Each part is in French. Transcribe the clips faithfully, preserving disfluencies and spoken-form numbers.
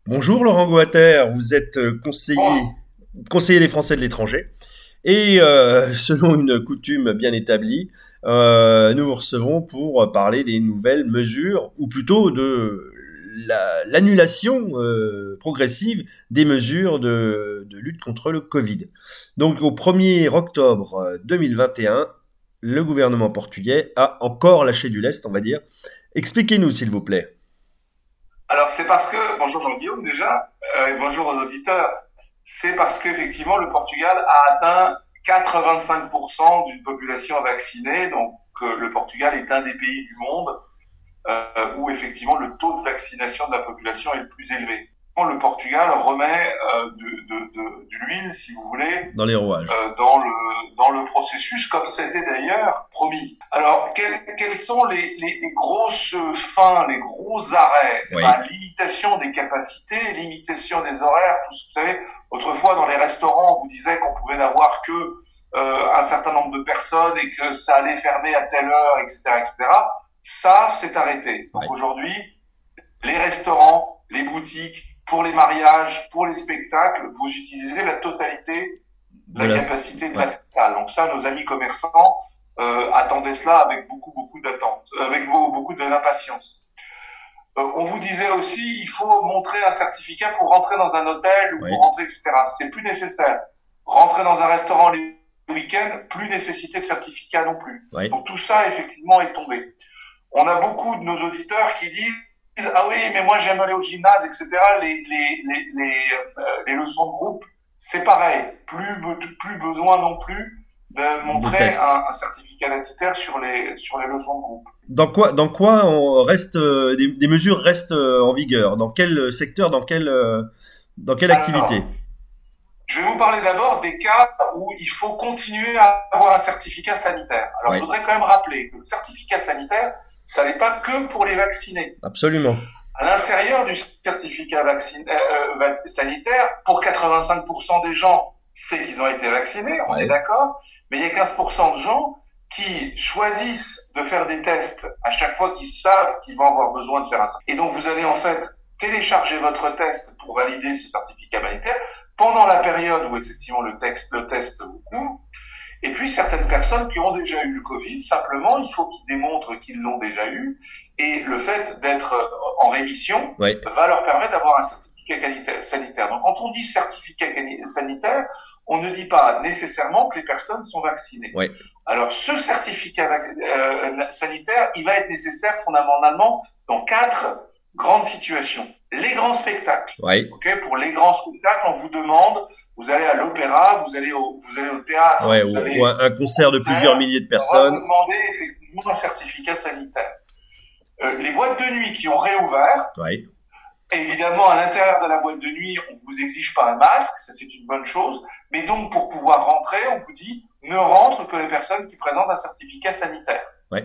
Bonjour Laurent Goater, vous êtes euh, conseiller, Bon, conseiller des Français de l'étranger et euh, selon une coutume bien établie, euh, nous vous recevons pour parler des nouvelles mesures ou plutôt de la- l'annulation euh, progressive des mesures de, de lutte contre le Covid. Donc au premier octobre deux mille vingt et un, le gouvernement portugais a encore lâché du lest, on va dire. Expliquez-nous s'il vous plaît. alors c'est parce que, bonjour Jean-Guillaume déjà, euh, et bonjour aux auditeurs, c'est parce qu'effectivement le Portugal a atteint quatre-vingt-cinq pour cent d'une population vaccinée, donc euh, le Portugal est un des pays du monde euh, où effectivement le taux de vaccination de la population est le plus élevé. Le Portugal remet euh, de, de, de, de l'huile, si vous voulez, Dans les rouages. euh, dans le dans le processus, comme c'était d'ailleurs promis. Alors, quelles, quelles sont les, les, les grosses fins, les gros arrêts? Eh Oui, ben, limitation des capacités, limitation des horaires. Tout ce, vous savez, autrefois dans les restaurants, on vous disait qu'on pouvait n'avoir que euh, un certain nombre de personnes et que ça allait fermer à telle heure, et cetera, et cetera. Ça, c'est arrêté. Donc oui. aujourd'hui, les restaurants, les boutiques, pour les mariages, pour les spectacles, vous utilisez la totalité de De la la... capacité de Ouais. la salle. Donc ça, nos amis commerçants euh, attendaient cela avec beaucoup, beaucoup d'attente, avec beaucoup, beaucoup d'impatience. Euh, on vous disait aussi, il faut montrer un certificat pour rentrer dans un hôtel ou Oui, pour rentrer, et cetera. C'est plus nécessaire. Rentrer dans un restaurant les week-ends, plus nécessité de certificat non plus. oui. Donc tout ça, effectivement, est tombé. On a beaucoup de nos auditeurs qui disent ah oui, mais moi j'aime aller au gymnase, et cetera. Les, les, les, les, euh, les leçons de groupe, c'est pareil. Plus, plus besoin non plus de De montrer test. un, un certificat identitaire sur les, sur les leçons de groupe. Dans quoi, dans quoi on reste, euh, des, des mesures restent euh, en vigueur? Dans quel secteur, dans quelle, euh, dans quelle activité? Alors, je vais vous parler d'abord des cas où il faut continuer à avoir un certificat sanitaire. Alors, je Oui, voudrais quand même rappeler que le certificat sanitaire, ça n'est pas que pour les vaccinés. absolument. À l'intérieur du certificat vaccin, euh, euh, sanitaire, pour quatre-vingt-cinq pour cent des gens, c'est qu'ils ont été vaccinés, on est Oui, d'accord, mais il y a quinze pour cent de gens qui choisissent de faire des tests à chaque fois qu'ils savent qu'ils vont avoir besoin de faire un certificat. Et donc, vous allez en fait télécharger votre test pour valider ce certificat sanitaire pendant la période où effectivement le, texte, le test vous couvre. Et puis, certaines personnes qui ont déjà eu le Covid, simplement, il faut qu'ils démontrent qu'ils l'ont déjà eu. Et le fait d'être en rémission oui, va leur permettre d'avoir un certificat sanitaire. Donc, quand on dit certificat sanitaire, on ne dit pas nécessairement que les personnes sont vaccinées. oui, Alors, ce certificat euh, sanitaire, il va être nécessaire fondamentalement dans quatre grandes situations. Les grands spectacles. oui, Okay, pour les grands spectacles, on vous demande, vous allez à l'opéra, vous allez au, vous allez au théâtre, ouais, vous ou, ou allez un, un au concert de plusieurs concert, milliers de on va personnes. vous demander effectivement un certificat sanitaire. Euh, les boîtes de nuit qui ont réouvert, Oui, évidemment, à l'intérieur de la boîte de nuit, on ne vous exige pas un masque, ça c'est une bonne chose, mais donc pour pouvoir rentrer, on vous dit ne rentrent que les personnes qui présentent un certificat sanitaire. oui,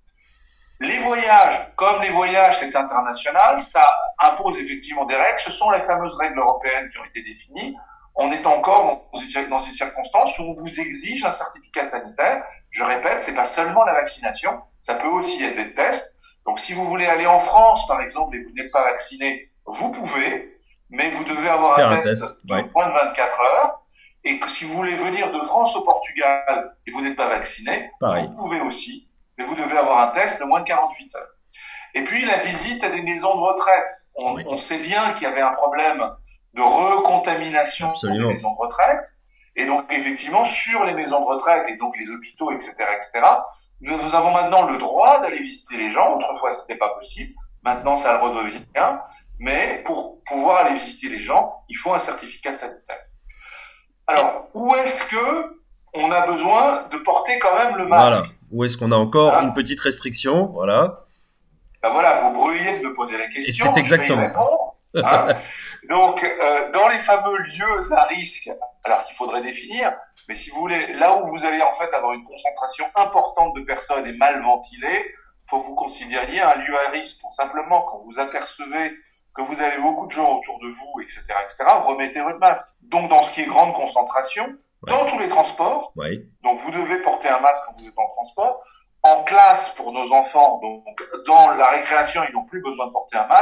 Les voyages, comme les voyages c'est international, ça impose effectivement des règles, ce sont les fameuses règles européennes qui ont été définies. On est encore dans une, dans une circonstance où on vous exige un certificat sanitaire. Je répète, c'est pas seulement la vaccination, ça peut aussi être des tests. Donc si vous voulez aller en France, par exemple, et vous n'êtes pas vacciné, vous pouvez, mais vous devez avoir faire un un test test. de Oui, moins de vingt-quatre heures. Et que si vous voulez venir de France au Portugal et vous n'êtes pas vacciné, pareil. vous pouvez aussi, mais vous devez avoir un test de moins de quarante-huit heures. Et puis la visite à des maisons de retraite. On, Oui, on sait bien qu'il y avait un problème de recontamination dans les absolument. maisons de retraite. Et donc effectivement, sur les maisons de retraite et donc les hôpitaux, et cetera, et cetera, nous avons maintenant le droit d'aller visiter les gens. Autrefois, ce n'était pas possible. Maintenant, ça le redevient. Mais pour pouvoir aller visiter les gens, il faut un certificat sanitaire. Alors, où est-ce que on a besoin de porter quand même le Voilà. masque? Où est-ce qu'on a encore une Hein? petite restriction? Voilà. Ben voilà, vous brûliez de me poser la Et question, c'est je vais y exactement ça. répondre. Hein? Donc, euh, dans les fameux lieux à risque, alors qu'il faudrait définir, mais si vous voulez, là où vous allez en fait avoir une concentration importante de personnes et mal ventilées, il faut que vous considériez un lieu à risque. Donc, simplement, quand vous apercevez que vous avez beaucoup de gens autour de vous, et cetera, et cetera, vous remettez votre masque. Donc, dans ce qui est grande concentration, Ouais. dans tous les transports, Oui, donc vous devez porter un masque quand vous êtes en transport. En classe, pour nos enfants, donc dans la récréation, ils n'ont plus besoin de porter un masque.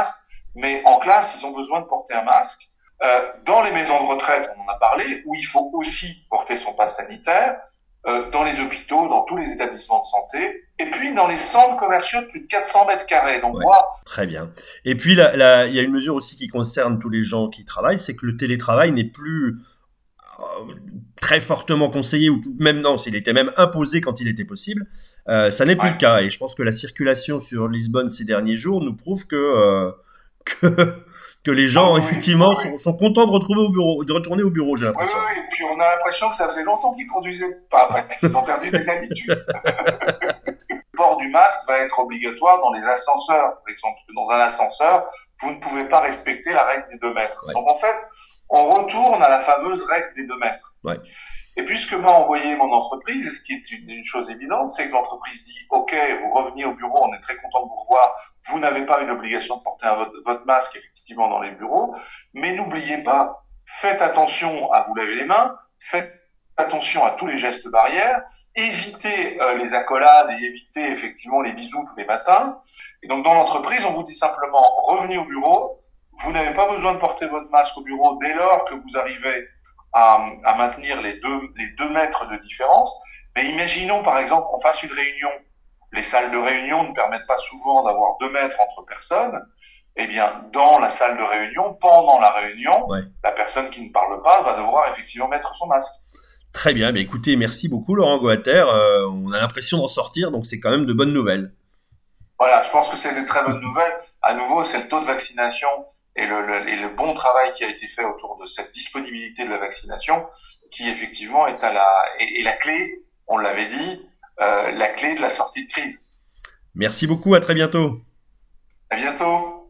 mais en classe, ils ont besoin de porter un masque. Euh, dans les maisons de retraite, on en a parlé, où il faut aussi porter son passe sanitaire, euh, dans les hôpitaux, dans tous les établissements de santé, et puis dans les centres commerciaux de plus de quatre cents mètres carrés. Donc, Ouais, moi, très bien. Et puis, là, là, il y a une mesure aussi qui concerne tous les gens qui travaillent, c'est que le télétravail n'est plus euh, très fortement conseillé, ou même non, il était même imposé quand il était possible. Euh, ça n'est plus ouais. le cas. Et je pense que la circulation sur Lisbonne ces derniers jours nous prouve que euh, que, que les Ah gens, oui, oui, oui, effectivement, oui. sont, sont contents de retrouver au bureau, de retourner au bureau, j'ai Oui, oui, l'impression. oui. Et puis on a l'impression que ça faisait longtemps qu'ils conduisaient pas, parce qu'ils ont perdu des habitudes. Le port du masque va être obligatoire dans les ascenseurs, par exemple. Parce que dans un ascenseur, vous ne pouvez pas respecter la règle des deux mètres. Ouais. Donc en fait, on retourne à la fameuse règle des deux mètres. Ouais. Et puis ce que m'a envoyé mon entreprise, et ce qui est une, une chose évidente, c'est que l'entreprise dit « Ok, vous revenez au bureau, on est très content de vous revoir, vous n'avez pas une obligation de porter un, votre, votre masque effectivement dans les bureaux, mais n'oubliez pas, faites attention à vous laver les mains, faites attention à tous les gestes barrières, évitez euh, les accolades et évitez effectivement les bisous tous les matins. » Et donc dans l'entreprise, on vous dit simplement « Revenez au bureau, vous n'avez pas besoin de porter votre masque au bureau dès lors que vous arrivez À, à maintenir les deux, les deux mètres de différence. Mais imaginons, par exemple, qu'on fasse une réunion. Les salles de réunion ne permettent pas souvent d'avoir deux mètres entre personnes. Eh bien, dans la salle de réunion, pendant la réunion, Ouais. la personne qui ne parle pas va devoir effectivement mettre son masque. Très bien. Mais écoutez, merci beaucoup, Laurent Goater. Euh, on a l'impression d'en sortir, donc c'est quand même de bonnes nouvelles. Voilà, je pense que c'est des très bonnes nouvelles. À nouveau, c'est le taux de vaccination et le, le, et le bon travail qui a été fait autour de cette disponibilité de la vaccination qui effectivement est à la, est, est la clé, on l'avait dit, euh, la clé de la sortie de crise. Merci beaucoup, à très bientôt. À bientôt.